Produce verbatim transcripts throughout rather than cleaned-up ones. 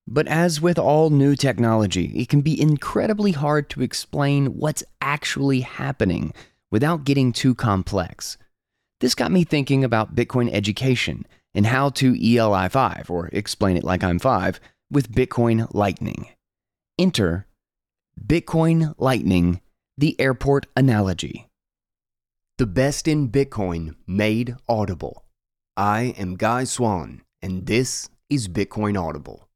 But as with all new technology, it can be incredibly hard to explain what's actually happening without getting too complex. This got me thinking about Bitcoin education and how to E L I five, or explain it like I'm five, with Bitcoin Lightning. Enter Bitcoin Lightning, the airport analogy. The best in Bitcoin made audible. I am Guy Swan, and this is Bitcoin Audible.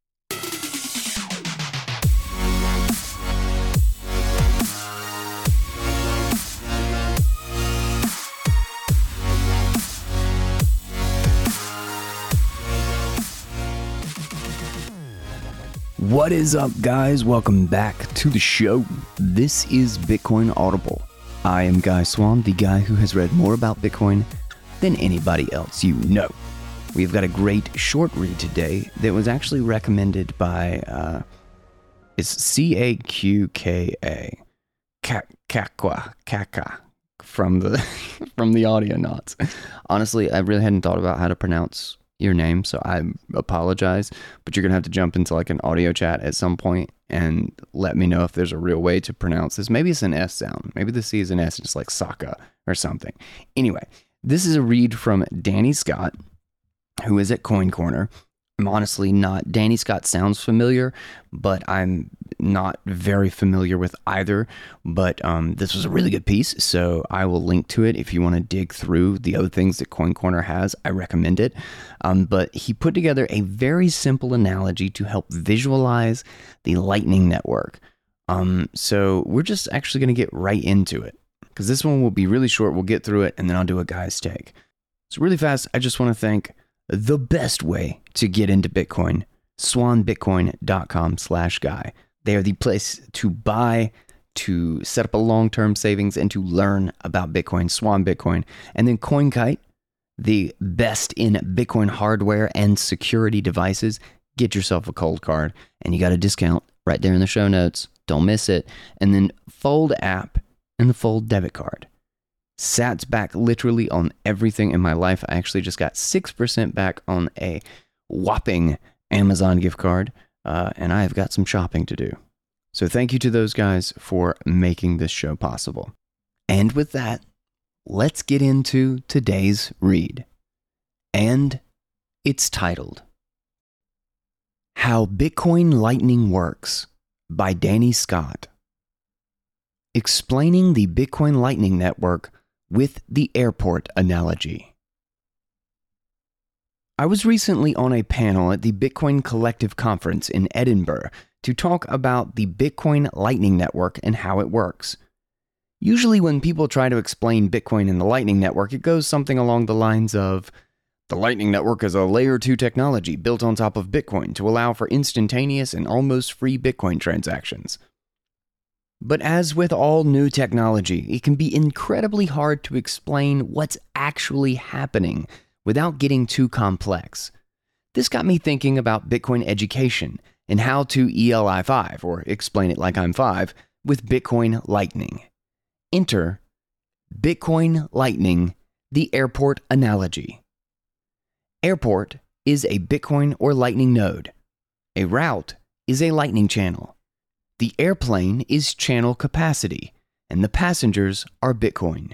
What is up, guys? Welcome back to the show. This is Bitcoin Audible. I am Guy Swan, the guy who has read more about Bitcoin than anybody else you know. We've got a great short read today that was actually recommended by, uh, it's C A Q K A, Kakwa, Kaka, from the, from the Audionauts. Honestly, I really hadn't thought about how to pronounce your name, so I apologize, but you're gonna have to jump into like an audio chat at some point and let me know if there's a real way to pronounce this. Maybe it's an S sound. Maybe the C is an S, just like Saka or something. Anyway, this is a read from Danny Scott, who is at Coin Corner. I'm honestly not, Danny Scott sounds familiar, but I'm not very familiar with either. But um, this was a really good piece, so I will link to it if you want to dig through the other things that Coin Corner has. I recommend it. Um, but he put together a very simple analogy to help visualize the Lightning Network. Um, so we're just actually going to get right into it, because this one will be really short. We'll get through it, and then I'll do a guy's take. So really fast, I just want to thank the best way to get into Bitcoin, swanbitcoin.com slash guy. They are the place to buy, to set up a long-term savings, and to learn about Bitcoin, Swan Bitcoin. And then CoinKite, the best in Bitcoin hardware and security devices. Get yourself a cold card, and you got a discount right there in the show notes. Don't miss it. And then Fold app and the Fold debit card. Sats back literally on everything in my life. I actually just got six percent back on a whopping Amazon gift card, uh, and I have got some shopping to do. So thank you to those guys for making this show possible. And with that, let's get into today's read. And it's titled, How Bitcoin Lightning Works by Danny Scott. Explaining the Bitcoin Lightning Network with the airport analogy. I was recently on a panel at the Bitcoin Collective Conference in Edinburgh to talk about the Bitcoin Lightning Network and how it works. Usually when people try to explain Bitcoin and the Lightning Network, it goes something along the lines of, the Lightning Network is a layer two technology built on top of Bitcoin to allow for instantaneous and almost free Bitcoin transactions. But as with all new technology, it can be incredibly hard to explain what's actually happening without getting too complex. This got me thinking about Bitcoin education and how to E L I five, or explain it like I'm five, with Bitcoin Lightning. Enter Bitcoin Lightning, the airport analogy. Airport is a Bitcoin or Lightning node. A route is a Lightning channel. The airplane is channel capacity, and the passengers are Bitcoin.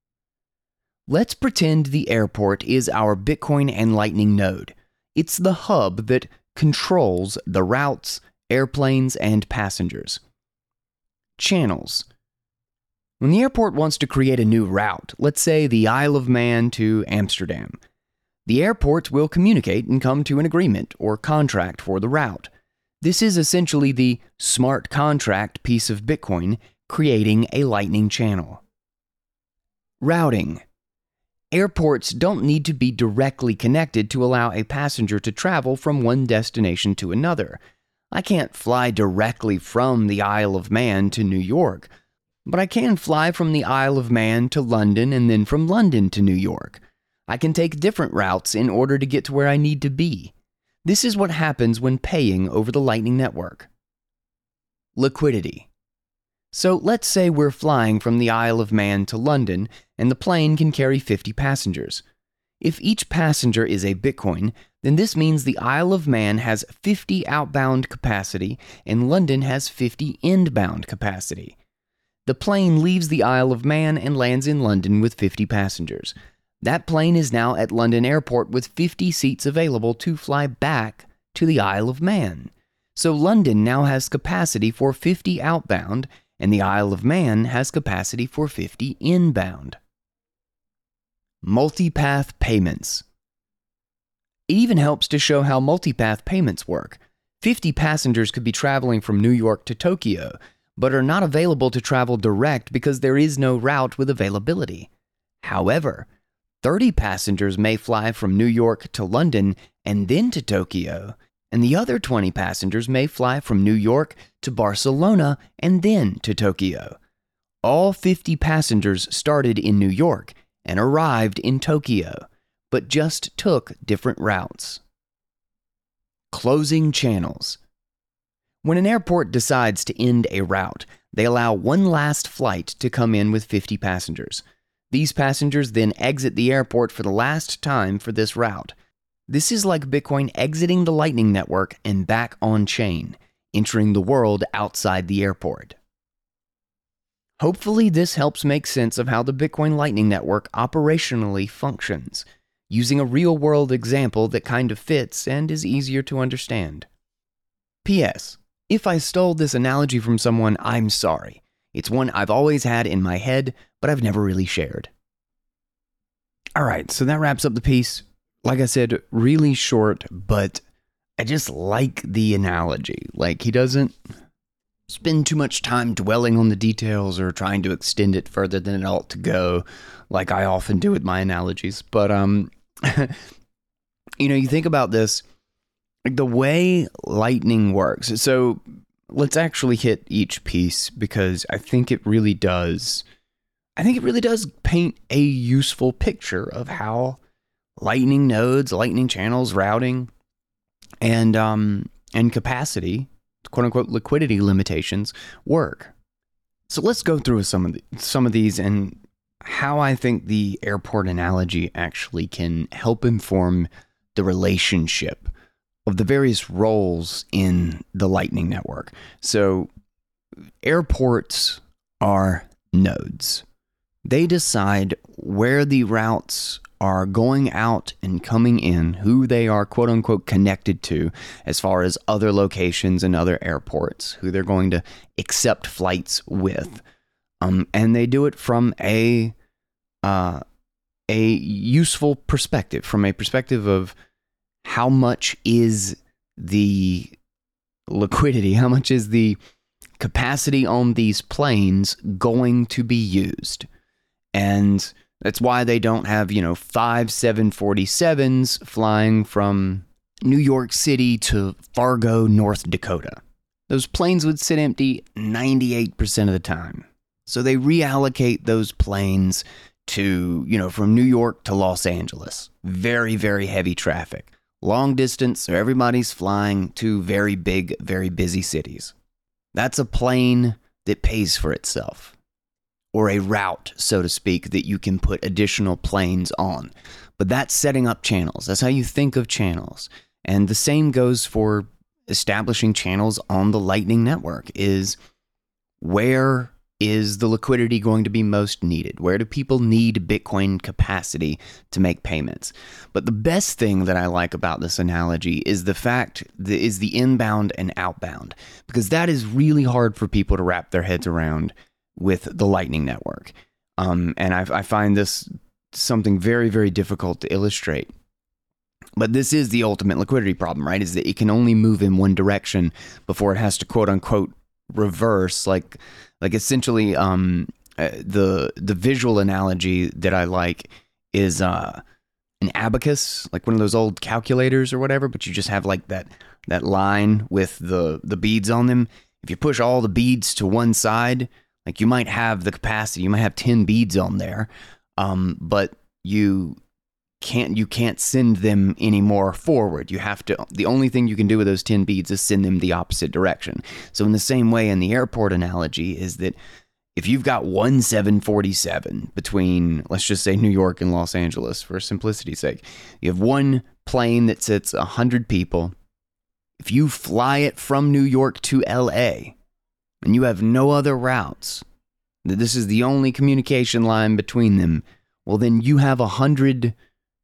Let's pretend the airport is our Bitcoin and Lightning node. It's the hub that controls the routes, airplanes, and passengers. Channels. When the airport wants to create a new route, let's say the Isle of Man to Amsterdam, the airport will communicate and come to an agreement or contract for the route. This is essentially the smart contract piece of Bitcoin creating a Lightning channel. Routing. Airports don't need to be directly connected to allow a passenger to travel from one destination to another. I can't fly directly from the Isle of Man to New York, but I can fly from the Isle of Man to London and then from London to New York. I can take different routes in order to get to where I need to be. This is what happens when paying over the Lightning Network. Liquidity. So let's say we're flying from the Isle of Man to London, and the plane can carry fifty passengers. If each passenger is a Bitcoin, then this means the Isle of Man has fifty outbound capacity and London has fifty inbound capacity. The plane leaves the Isle of Man and lands in London with fifty passengers. That plane is now at London Airport with fifty seats available to fly back to the Isle of Man. So London now has capacity for fifty outbound, and the Isle of Man has capacity for fifty inbound. Multipath payments. It even helps to show how multipath payments work. fifty passengers could be traveling from New York to Tokyo, but are not available to travel direct because there is no route with availability. However, thirty passengers may fly from New York to London and then to Tokyo, and the other twenty passengers may fly from New York to Barcelona and then to Tokyo. All fifty passengers started in New York and arrived in Tokyo, but just took different routes. Closing channels. When an airport decides to end a route, they allow one last flight to come in with fifty passengers. These passengers then exit the airport for the last time for this route. This is like Bitcoin exiting the Lightning Network and back on chain, entering the world outside the airport. Hopefully this helps make sense of how the Bitcoin Lightning Network operationally functions, using a real-world example that kind of fits and is easier to understand. P S. If I stole this analogy from someone, I'm sorry. It's one I've always had in my head, but I've never really shared. All right, so that wraps up the piece. Like I said, really short, but I just like the analogy. Like, he doesn't spend too much time dwelling on the details or trying to extend it further than it ought to go, like I often do with my analogies. But, um, you know, you think about this, like the way Lightning works. So let's actually hit each piece because I think it really does, I think it really does paint a useful picture of how Lightning nodes, Lightning channels, routing, and um, and capacity, quote unquote, liquidity limitations work. So let's go through some of the, some of these and how I think the airport analogy actually can help inform the relationship of the various roles in the Lightning Network. So airports are nodes. They decide where the routes are going out and coming in, who they are quote unquote connected to as far as other locations and other airports, who they're going to accept flights with. Um, and they do it from a uh, a useful perspective, from a perspective of how much is the liquidity, how much is the capacity on these planes going to be used. And that's why they don't have, you know, five seven forty-sevens flying from New York City to Fargo, North Dakota. Those planes would sit empty ninety-eight percent of the time. So they reallocate those planes to, you know, from New York to Los Angeles. Very, very heavy traffic. Long distance, so everybody's flying to very big, very busy cities. That's a plane that pays for itself. Or a route, so to speak, that you can put additional planes on. But that's setting up channels. That's how you think of channels. And the same goes for establishing channels on the Lightning Network, is where is the liquidity going to be most needed? Where do people need Bitcoin capacity to make payments? But the best thing that I like about this analogy is the fact that is the inbound and outbound, because that is really hard for people to wrap their heads around with the Lightning Network. Um, and I, I find this something very, very difficult to illustrate. But this is the ultimate liquidity problem, right? Is that it can only move in one direction before it has to quote unquote reverse. Like, like essentially, um, uh, the the visual analogy that I like is uh, an abacus, like one of those old calculators or whatever. But you just have like that that line with the the beads on them. If you push all the beads to one side, like you might have the capacity, you might have ten beads on there, um, but you can't you can't send them anymore forward. You have to, the only thing you can do with those ten beads is send them the opposite direction. So in the same way, in the airport analogy, is that if you've got one seven forty-seven between, let's just say, New York and Los Angeles for simplicity's sake, you have one plane that sits one hundred people. If you fly it from New York to L A and you have no other routes, that this is the only communication line between them, well, then you have a one hundred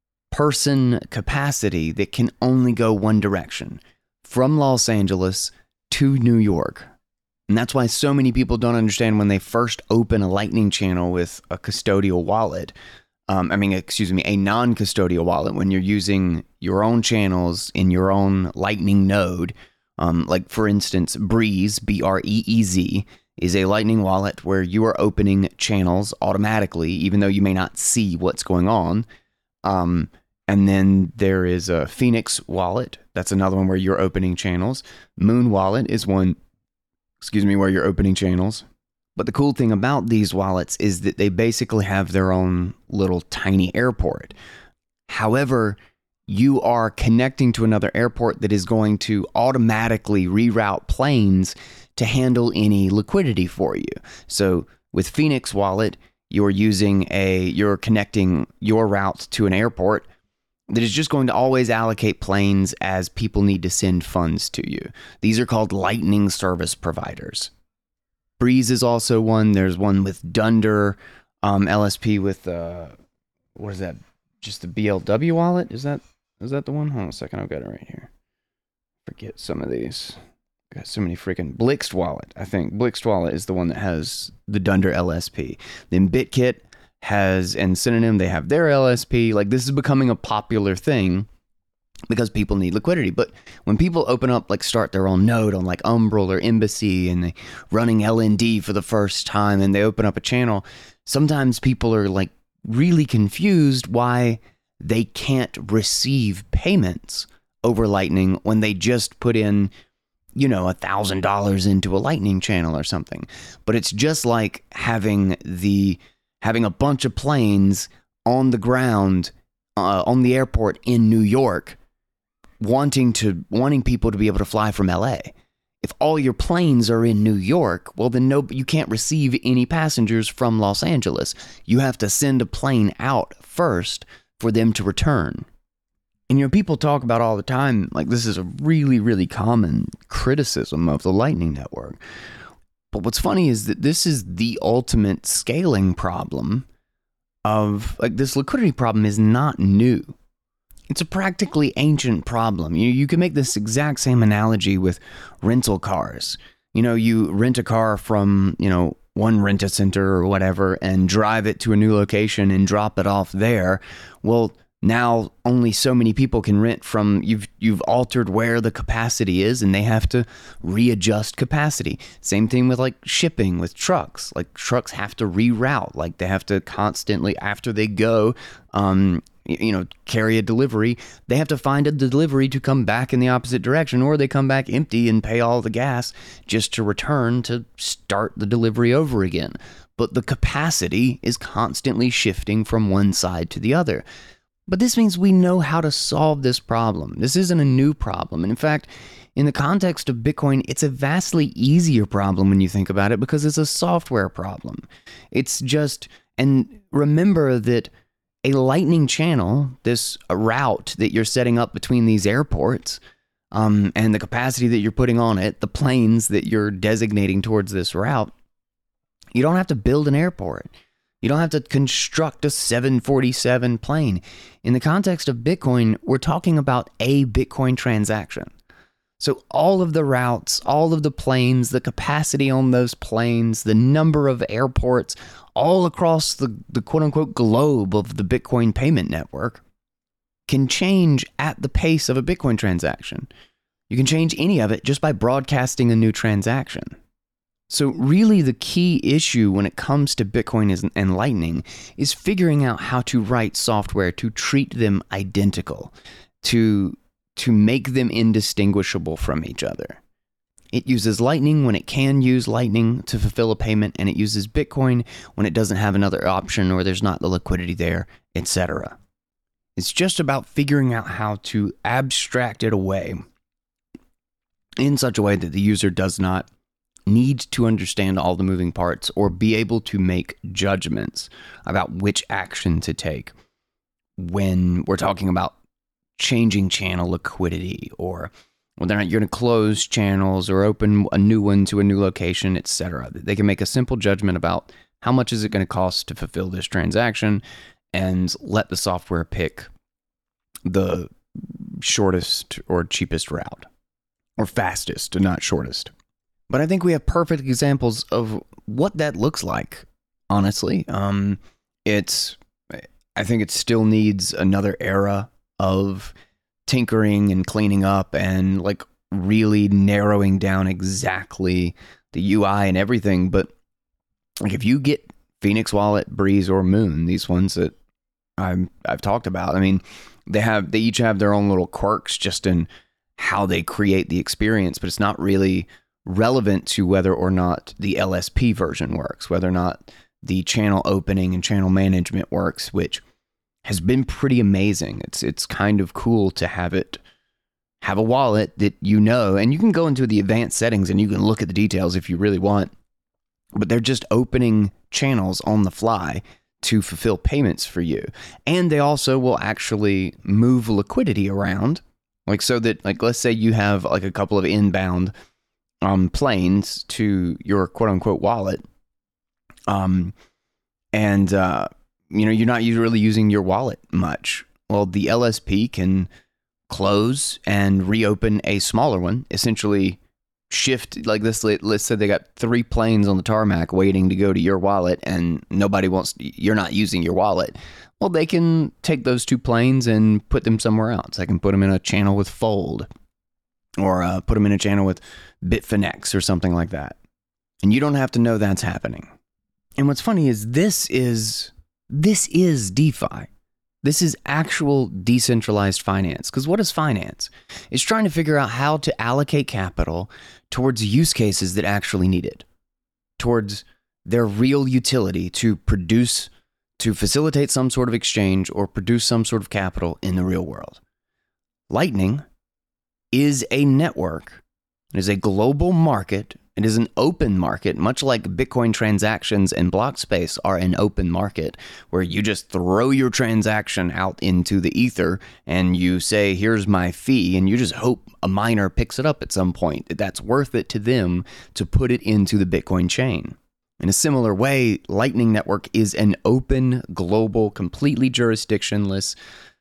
person capacity that can only go one direction, from Los Angeles to New York. And that's why so many people don't understand when they first open a Lightning channel with a custodial wallet. Um, I mean, excuse me, a non-custodial wallet, when you're using your own channels in your own Lightning node. Um, like, for instance, Breeze, B R E E Z, is a Lightning wallet where you are opening channels automatically, even though you may not see what's going on. Um, and then there is a Phoenix wallet. That's another one where you're opening channels. Moon wallet is one, excuse me, where you're opening channels. But the cool thing about these wallets is that they basically have their own little tiny airport. However, you are connecting to another airport that is going to automatically reroute planes to handle any liquidity for you. So with Phoenix Wallet, you're using a, you're connecting your route to an airport that is just going to always allocate planes as people need to send funds to you. These are called Lightning service providers. Breeze is also one. There's one with Dunder, um, L S P with, uh, what is that? Just the B L W wallet? Is that, is that the one? Hold on a second. I've got it right here. Forget some of these. Got so many freaking Blixt wallet. I think Blixt wallet is the one that has the Dunder L S P. Then BitKit has, and Synonym, they have their L S P. Like, this is becoming a popular thing because people need liquidity. But when people open up, like, start their own node on like Umbrel or Embassy, and they running L N D for the first time, and they open up a channel, sometimes people are like really confused why they can't receive payments over Lightning when they just put in, you know, a thousand dollars into a Lightning channel or something. But it's just like having the having a bunch of planes on the ground uh, on the airport in New York, wanting to wanting people to be able to fly from L A. If all your planes are in New York, well, then no, you can't receive any passengers from Los Angeles. You have to send a plane out first for them to return. And, you know, people talk about all the time, like, this is a really, really common criticism of the Lightning Network. But what's funny is that this is the ultimate scaling problem of, like, this liquidity problem is not new. It's a practically ancient problem. You, you can make this exact same analogy with rental cars. You know, you rent a car from, you know, one rent-a-center or whatever and drive it to a new location and drop it off there. Well, now only so many people can rent from, you've you've altered where the capacity is, and they have to readjust capacity. Same thing with like shipping with trucks. Like trucks have to reroute. Like they have to constantly, after they go, um, you know, carry a delivery, they have to find a delivery to come back in the opposite direction, or they come back empty and pay all the gas just to return to start the delivery over again. But the capacity is constantly shifting from one side to the other. But this means we know how to solve this problem. This isn't a new problem. And in fact, in the context of Bitcoin, it's a vastly easier problem when you think about it, because it's a software problem. It's just, and remember that a Lightning channel, this route that you're setting up between these airports, um, and the capacity that you're putting on it, the planes that you're designating towards this route, you don't have to build an airport. You don't have to construct a seven forty-seven plane. In the context of Bitcoin, we're talking about a Bitcoin transaction. So all of the routes, all of the planes, the capacity on those planes, the number of airports, all across the, the quote-unquote globe of the Bitcoin payment network can change at the pace of a Bitcoin transaction. You can change any of it just by broadcasting a new transaction. So really the key issue when it comes to Bitcoin is, and Lightning is figuring out how to write software to treat them identical, to, to make them indistinguishable from each other. It uses Lightning when it can use Lightning to fulfill a payment, and it uses Bitcoin when it doesn't have another option or there's not the liquidity there, et cetera. It's just about figuring out how to abstract it away in such a way that the user does not need to understand all the moving parts or be able to make judgments about which action to take when we're talking about changing channel liquidity, or whether or not you're going to close channels or open a new one to a new location, et cetera. They can make a simple judgment about how much is it going to cost to fulfill this transaction and let the software pick the shortest or cheapest route, or fastest, not shortest. But I think we have perfect examples of what that looks like, honestly. Um, it's, I think it still needs another era of tinkering and cleaning up and like really narrowing down exactly the U I and everything. But like if you get Phoenix Wallet, Breeze, or Moon, these ones that I'm, I've talked about, I mean, they have they each have their own little quirks just in how they create the experience, but it's not really relevant to whether or not the L S P version works, whether or not the channel opening and channel management works, which has been pretty amazing. It's it's kind of cool to have it have a wallet that you know, and you can go into the advanced settings and you can look at the details if you really want, but they're just opening channels on the fly to fulfill payments for you. And they also will actually move liquidity around, like so that, like, let's say you have like a couple of inbound um, planes to your quote unquote wallet. Um, and, uh, you know, you're not really using your wallet much. Well, the L S P can close and reopen a smaller one, essentially shift like this. Let's say they got three planes on the tarmac waiting to go to your wallet and nobody wants, you're not using your wallet. Well, they can take those two planes and put them somewhere else. They can put them in a channel with Fold, or uh, put them in a channel with Bitfinex or something like that. And you don't have to know that's happening. And what's funny is this is, this is DeFi. This is actual decentralized finance. Because what is finance? It's trying to figure out how to allocate capital towards use cases that actually need it, towards their real utility to produce, to facilitate some sort of exchange or produce some sort of capital in the real world. Lightning is a network. It is a global market. It is an open market, much like Bitcoin transactions and block space are an open market, where you just throw your transaction out into the ether and you say, here's my fee, and you just hope a miner picks it up at some point. That's worth it to them to put it into the Bitcoin chain. In a similar way, Lightning Network is an open, global, completely jurisdictionless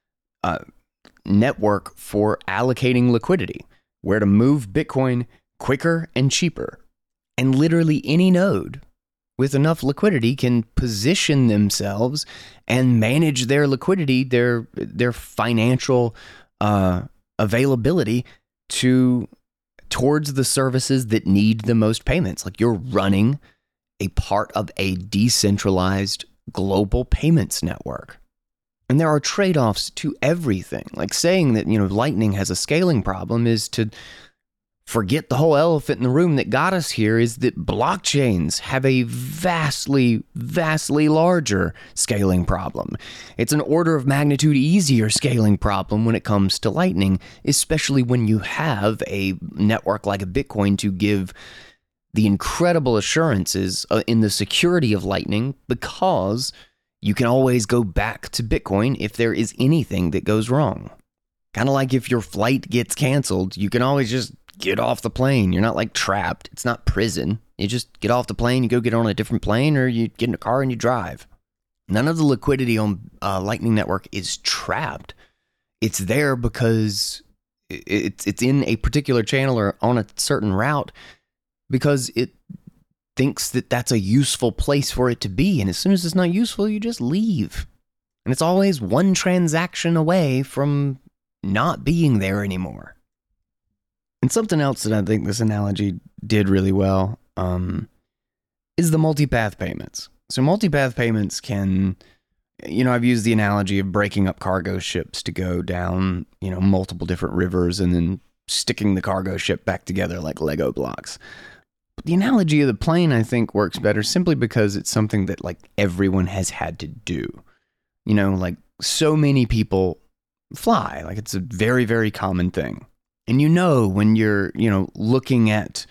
uh, network for allocating liquidity, where to move Bitcoin quicker and cheaper. And literally any node with enough liquidity can position themselves and manage their liquidity, their their financial uh, availability to towards the services that need the most payments. Like you're running a part of a decentralized global payments network. And there are trade-offs to everything. Like saying that, you know, Lightning has a scaling problem is to forget the whole elephant in the room that got us here, is that blockchains have a vastly, vastly larger scaling problem. It's an order of magnitude easier scaling problem when it comes to Lightning, especially when you have a network like a Bitcoin to give the incredible assurances in the security of Lightning, because you can always go back to Bitcoin if there is anything that goes wrong. Kind of like if your flight gets canceled, you can always just get off the plane. You're not like trapped. It's not prison. You just get off the plane, you go get on a different plane, or you get in a car and you drive. None of the liquidity on uh, Lightning Network is trapped. It's there because it's it's in a particular channel or on a certain route because it thinks that that's a useful place for it to be. And as soon as it's not useful, you just leave. And it's always one transaction away from not being there anymore. And something else that I think this analogy did really well um, is the multipath payments. So multipath payments can, you know, I've used the analogy of breaking up cargo ships to go down, you know, multiple different rivers and then sticking the cargo ship back together like Lego blocks. But the analogy of the plane, I think, works better simply because it's something that like everyone has had to do. You know, like so many people fly, like it's a very, very common thing. And you know, when you're, you know, looking at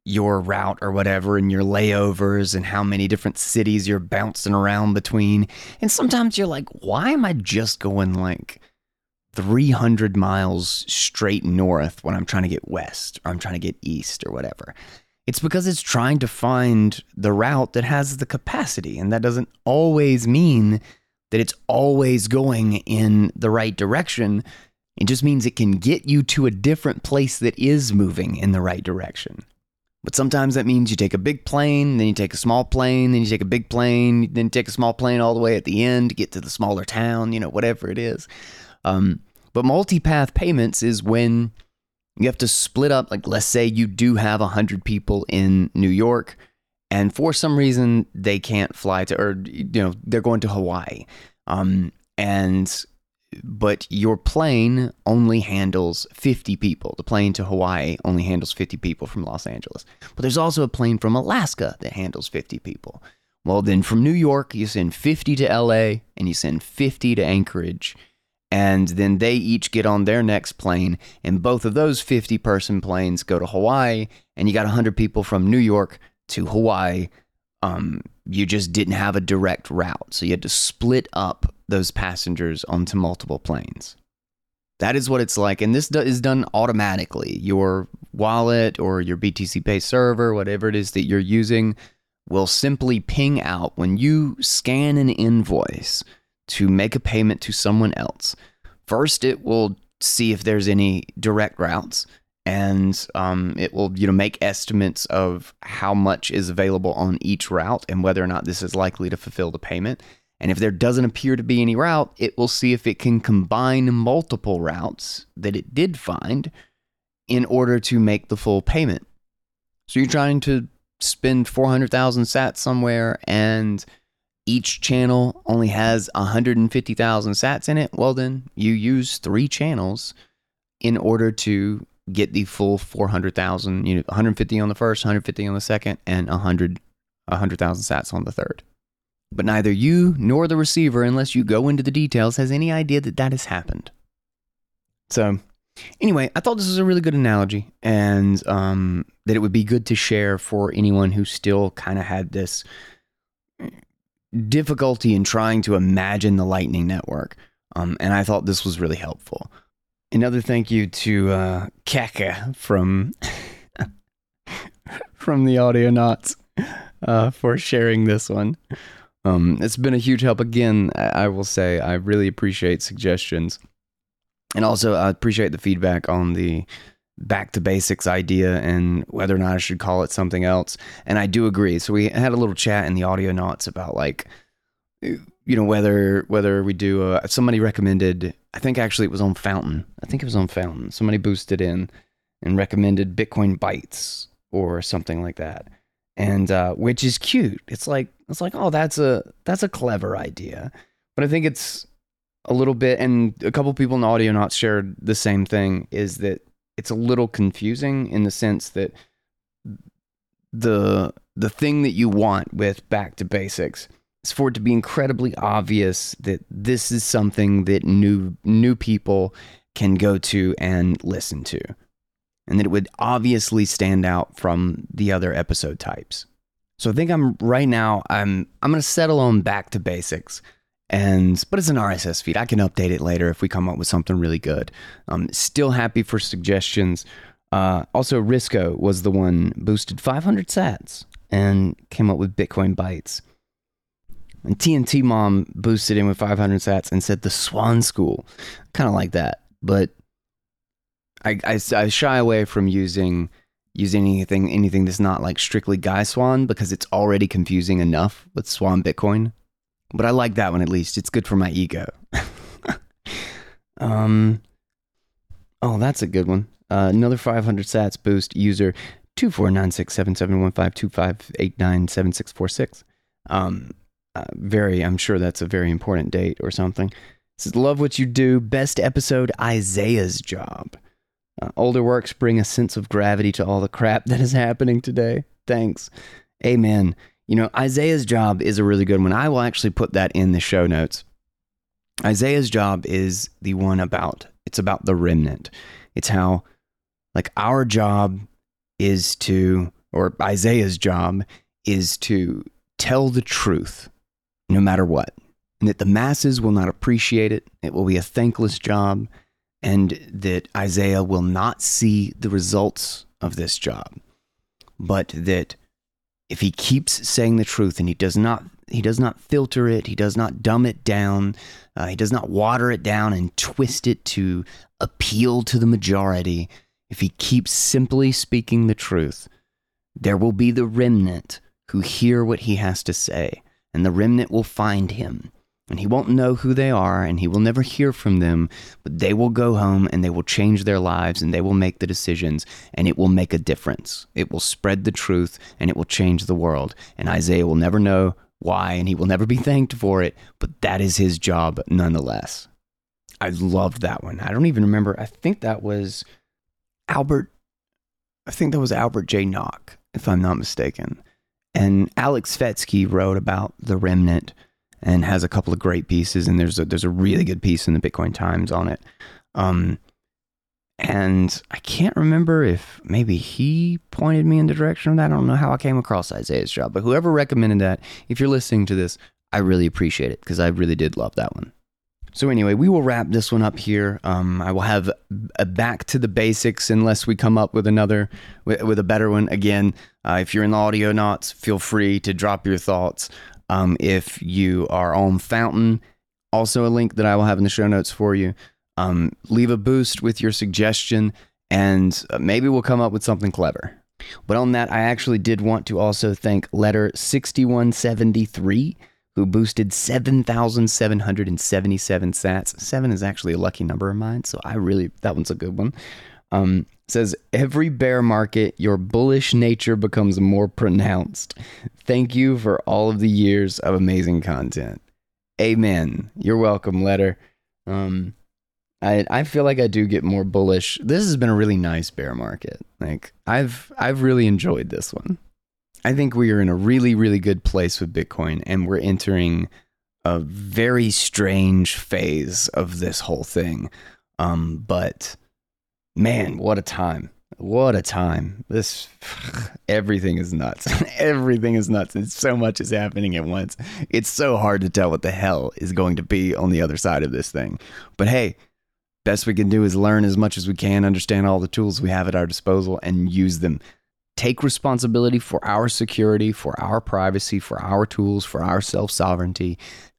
your route or whatever and your layovers and how many different cities you're bouncing around between. And sometimes you're like, why am I just going like three hundred miles straight north when I'm trying to get west or I'm trying to get east or whatever? It's because it's trying to find the route that has the capacity, and that doesn't always mean that it's always going in the right direction. It just means it can get you to a different place that is moving in the right direction. But sometimes that means you take a big plane, then you take a small plane, then you take a big plane, then you take a small plane all the way at the end to get to the smaller town, you know, whatever it is. Um, but multipath payments is when you have to split up, like let's say you do have one hundred people in New York, and for some reason they can't fly to, or, you know, they're going to Hawaii. Um, and, but your plane only handles fifty people. The plane to Hawaii only handles fifty people from Los Angeles. But there's also a plane from Alaska that handles fifty people. Well, then from New York, you send fifty to L A and you send fifty to Anchorage. And then they each get on their next plane, and both of those fifty person planes go to Hawaii, and you got one hundred people from New York to Hawaii. Um, you just didn't have a direct route, so you had to split up those passengers onto multiple planes. That is what it's like, and this do- is done automatically. Your wallet or your B T C Pay server, whatever it is that you're using, will simply ping out when you scan an invoice to make a payment to someone else. First, it will see if there's any direct routes, and um, it will, you know, make estimates of how much is available on each route and whether or not this is likely to fulfill the payment. And if there doesn't appear to be any route, it will see if it can combine multiple routes that it did find in order to make the full payment. So you're trying to spend four hundred thousand sats somewhere, and each channel only has one hundred fifty thousand sats in it. Well, then you use three channels in order to get the full four hundred thousand, you know, one hundred fifty on the first, one hundred fifty on the second, and one hundred thousand sats on the third. But neither you nor the receiver, unless you go into the details, has any idea that that has happened. So anyway, I thought this was a really good analogy, and um, that it would be good to share for anyone who still kind of had this difficulty in trying to imagine the Lightning Network. Um, and I thought this was really helpful. Another thank you to uh, Kaka from from the Audionauts uh, for sharing this one. Um, it's been a huge help. Again, I, I will say I really appreciate suggestions. And also I appreciate the feedback on the back to basics idea and whether or not I should call it something else. And I do agree. So we had a little chat in the Audionauts about like, you know, whether whether we do uh, somebody recommended, I think actually it was on Fountain. I think it was on Fountain. Somebody boosted in and recommended Bitcoin Bytes or something like that. And uh, which is cute. It's like it's like, oh, that's a that's a clever idea. But I think it's a little bit, and a couple people in the Audionauts shared the same thing, is that it's a little confusing in the sense that the the thing that you want with back to basics is for it to be incredibly obvious that this is something that new new people can go to and listen to, and that it would obviously stand out from the other episode types. So I think I'm right now I'm I'm going to settle on back to basics. And but it's an R S S feed. I can update it later if we come up with something really good. Um, still happy for suggestions. Uh, also, Risco was the one boosted five hundred sats and came up with Bitcoin Bytes. And T N T Mom boosted in with five hundred sats and said the Swan School. Kind of like that, but I, I, I shy away from using using anything anything that's not like strictly Guy Swan, because it's already confusing enough with Swan Bitcoin. But I like that one at least. It's good for my ego. um, oh, that's a good one. Uh, another five hundred sats boost, user two four nine six seven seven one five two five eight nine seven six four six. Um, uh, very, I'm sure that's a very important date or something. It says, love what you do. Best episode, Isaiah's Job. Uh, older works bring a sense of gravity to all the crap that is happening today. Thanks. Amen. You know, Isaiah's Job is a really good one. I will actually put that in the show notes. Isaiah's Job is the one about, it's about the remnant. It's how, like, our job is to or Isaiah's job, is to tell the truth no matter what. And that the masses will not appreciate it. It will be a thankless job. And that Isaiah will not see the results of this job. But that if he keeps saying the truth and he does not he does not filter it, he does not dumb it down, uh, he does not water it down and twist it to appeal to the majority, if he keeps simply speaking the truth, there will be the remnant who hear what he has to say, and the remnant will find him. And he won't know who they are, and he will never hear from them, but they will go home and they will change their lives and they will make the decisions, and it will make a difference. It will spread the truth and it will change the world. And Isaiah will never know why, and he will never be thanked for it, but that is his job nonetheless. I loved that one. I don't even remember. I think that was Albert. I think that was Albert J. Nock, if I'm not mistaken. And Alex Fetsky wrote about the remnant and has a couple of great pieces, and there's a, there's a really good piece in the Bitcoin Times on it. Um, and I can't remember if maybe he pointed me in the direction of that. I don't know how I came across Isaiah's job, but whoever recommended that, if you're listening to this, I really appreciate it because I really did love that one. So anyway, we will wrap this one up here. Um, I will have a back to the basics unless we come up with another, with, with a better one. Again, uh, if you're in the audio knots, feel free to drop your thoughts. Um, if you are on Fountain, also a link that I will have in the show notes for you. Um, leave a boost with your suggestion, and uh, maybe we'll come up with something clever. But on that, I actually did want to also thank Letter sixty-one seventy-three, who boosted seven thousand seven hundred seventy-seven sats. Seven is actually a lucky number of mine, so I really, that one's a good one. Um, says, every bear market, your bullish nature becomes more pronounced. Thank you for all of the years of amazing content. Amen. You're welcome, Letter. Um, I I feel like I do get more bullish. This has been a really nice bear market. Like I've I've really enjoyed this one. I think we are in a really, really good place with Bitcoin, and we're entering a very strange phase of this whole thing. Um, but man, what a time. What a time. This, everything is nuts. Everything is nuts. And so much is happening at once. It's so hard to tell what the hell is going to be on the other side of this thing. But hey, best we can do is learn as much as we can, understand all the tools we have at our disposal, and use them. Take responsibility for our security, for our privacy, for our tools, for our self-sovereignty.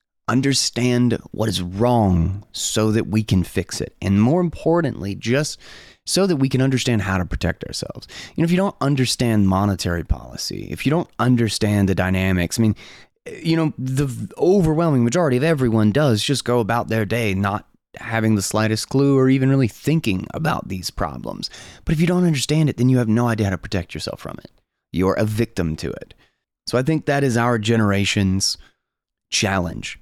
Understand what is wrong so that we can fix it. And more importantly, just so that we can understand how to protect ourselves. You know, if you don't understand monetary policy, if you don't understand the dynamics, I mean, you know, the overwhelming majority of everyone does just go about their day not having the slightest clue or even really thinking about these problems. But if you don't understand it, then you have no idea how to protect yourself from it. You're a victim to it. So I think that is our generation's challenge.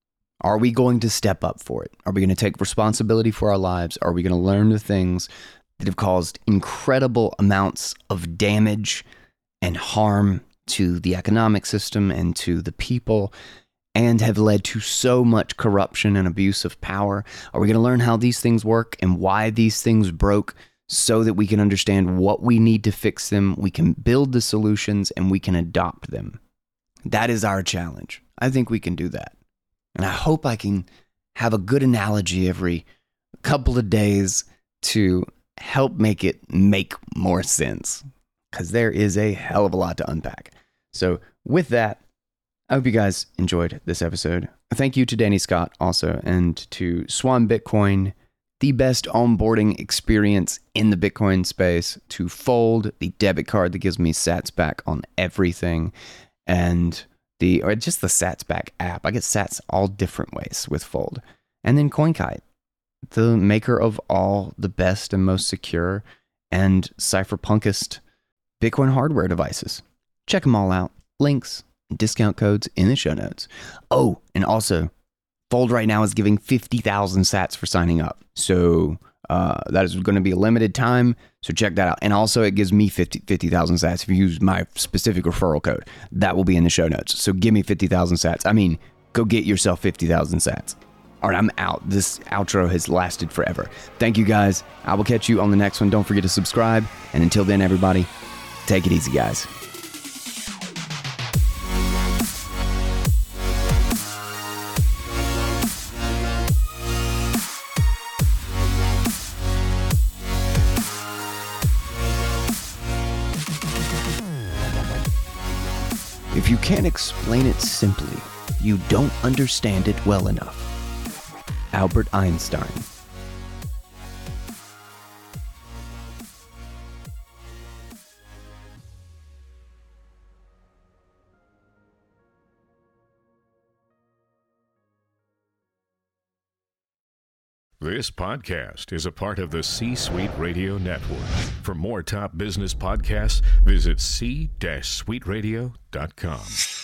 Are we going to step up for it? Are we going to take responsibility for our lives? Are we going to learn the things that have caused incredible amounts of damage and harm to the economic system and to the people, and have led to so much corruption and abuse of power? Are we going to learn how these things work and why these things broke so that we can understand what we need to fix them, we can build the solutions, and we can adopt them? That is our challenge. I think we can do that. And I hope I can have a good analogy every couple of days to help make it make more sense, because there is a hell of a lot to unpack. So with that, I hope you guys enjoyed this episode. Thank you to Danny Scott also, and to Swan Bitcoin, the best onboarding experience in the Bitcoin space, to Fold, the debit card that gives me sats back on everything, and the or just the sats back app. I get sats all different ways with Fold. And then CoinKite, the maker of all the best and most secure and cypherpunkest Bitcoin hardware devices. Check them all out. Links, discount codes in the show notes. Oh, and also, Fold right now is giving fifty thousand sats for signing up. So uh, that is going to be a limited time. So check that out. And also, it gives me fifty thousand sats if you use my specific referral code. That will be in the show notes. So give me fifty thousand sats. I mean, go get yourself fifty thousand sats. All right, I'm out. This outro has lasted forever. Thank you, guys. I will catch you on the next one. Don't forget to subscribe. And until then, everybody, Take it easy, guys. If you can't explain it simply, you don't understand it well enough. Albert Einstein. This podcast is a part of the C-Suite Radio Network. For more top business podcasts, visit c suite radio dot com.